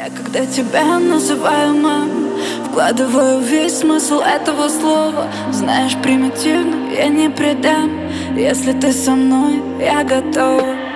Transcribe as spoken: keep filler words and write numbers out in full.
Я когда тебя называю мам, вкладываю весь смысл этого слова. Знаешь, примитивно я не предам. Если ты со мной, я готова.